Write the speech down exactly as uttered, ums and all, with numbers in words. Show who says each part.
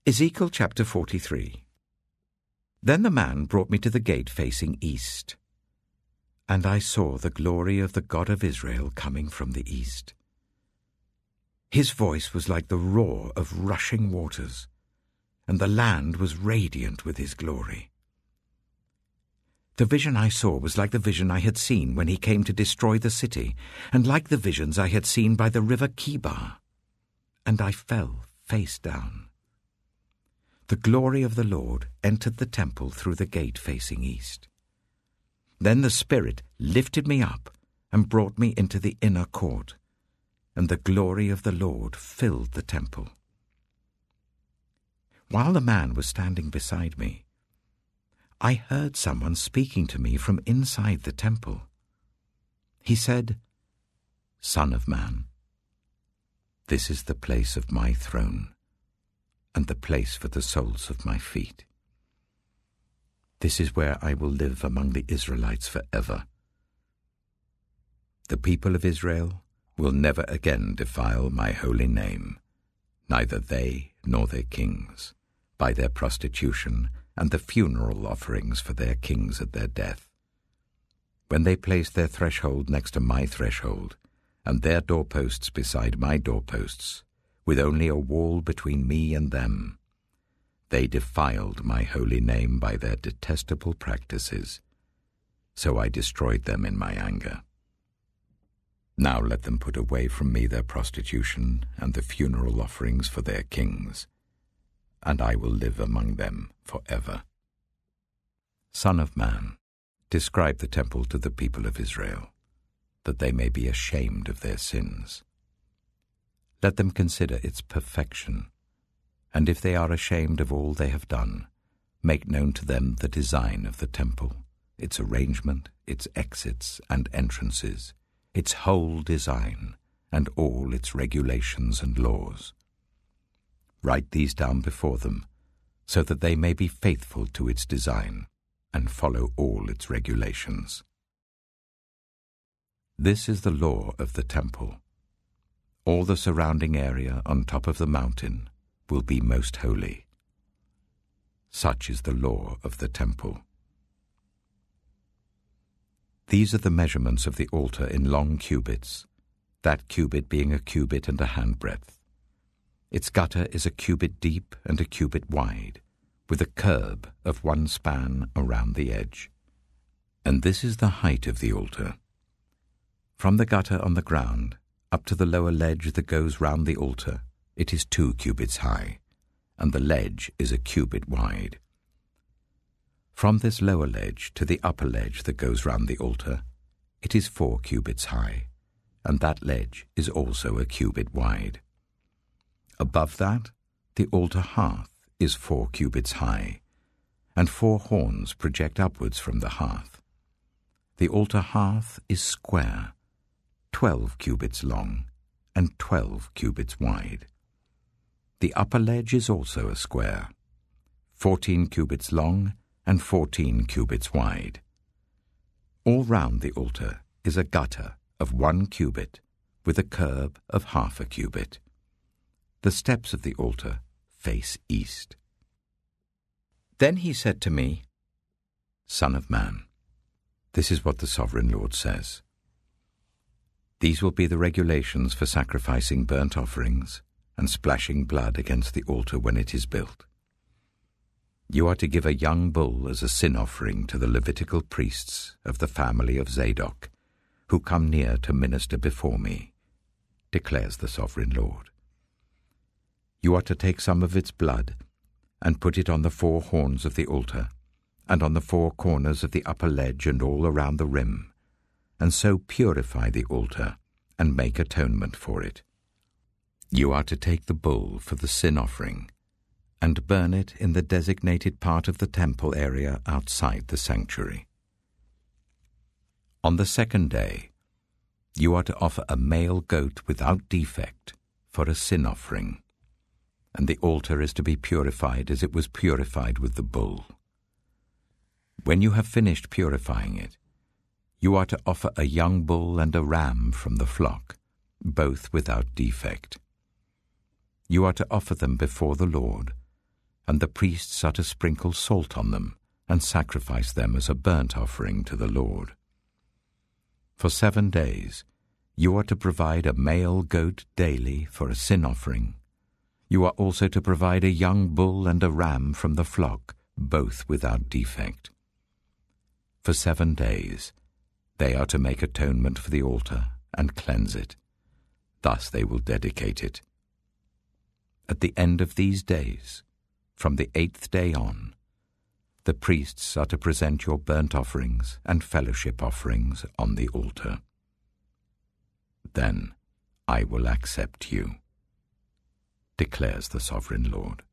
Speaker 1: Ezekiel chapter forty-three. Then the man brought me to the gate facing east, and I saw the glory of the God of Israel coming from the east. His voice was like the roar of rushing waters, and the land was radiant with his glory. The vision I saw was like the vision I had seen when he came to destroy the city, and like the visions I had seen by the river Chebar, and I fell face down. The glory of the Lord entered the temple through the gate facing east. Then the Spirit lifted me up and brought me into the inner court, and the glory of the Lord filled the temple. While the man was standing beside me, I heard someone speaking to me from inside the temple. He said, "Son of man, this is the place of my throne, and the place for the soles of my feet. This is where I will live among the Israelites forever. The people of Israel will never again defile my holy name, neither they nor their kings, by their prostitution and the funeral offerings for their kings at their death. When they place their threshold next to my threshold, and their doorposts beside my doorposts, with only a wall between me and them, they defiled my holy name by their detestable practices, so I destroyed them in my anger. Now let them put away from me their prostitution and the funeral offerings for their kings, and I will live among them forever." Son of man, describe the temple to the people of Israel, that they may be ashamed of their sins. Let them consider its perfection, and if they are ashamed of all they have done, make known to them the design of the temple, its arrangement, its exits and entrances, its whole design, and all its regulations and laws. Write these down before them, so that they may be faithful to its design and follow all its regulations. This is the law of the temple. All the surrounding area on top of the mountain will be most holy. Such is the law of the temple. These are the measurements of the altar in long cubits, that cubit being a cubit and a handbreadth. Its gutter is a cubit deep and a cubit wide, with a curb of one span around the edge. And this is the height of the altar. From the gutter on the ground up to the lower ledge that goes round the altar, it is two cubits high, and the ledge is a cubit wide. From this lower ledge to the upper ledge that goes round the altar, it is four cubits high, and that ledge is also a cubit wide. Above that, the altar hearth is four cubits high, and four horns project upwards from the hearth. The altar hearth is square, twelve cubits long, and twelve cubits wide. The upper ledge is also a square, fourteen cubits long and fourteen cubits wide. All round the altar is a gutter of one cubit with a curb of half a cubit. The steps of the altar face east. Then he said to me, "Son of man, this is what the Sovereign Lord says. These will be the regulations for sacrificing burnt offerings and splashing blood against the altar when it is built. You are to give a young bull as a sin offering to the Levitical priests of the family of Zadok, who come near to minister before me, declares the Sovereign Lord. You are to take some of its blood and put it on the four horns of the altar, and on the four corners of the upper ledge and all around the rim, and so purify the altar and make atonement for it. You are to take the bull for the sin offering and burn it in the designated part of the temple area outside the sanctuary. On the second day, you are to offer a male goat without defect for a sin offering, and the altar is to be purified as it was purified with the bull. When you have finished purifying it, you are to offer a young bull and a ram from the flock, both without defect. You are to offer them before the Lord, and the priests are to sprinkle salt on them and sacrifice them as a burnt offering to the Lord. For seven days you are to provide a male goat daily for a sin offering. You are also to provide a young bull and a ram from the flock, both without defect. For seven days they are to make atonement for the altar and cleanse it. Thus they will dedicate it. At the end of these days, from the eighth day on, the priests are to present your burnt offerings and fellowship offerings on the altar. Then I will accept you, declares the Sovereign Lord.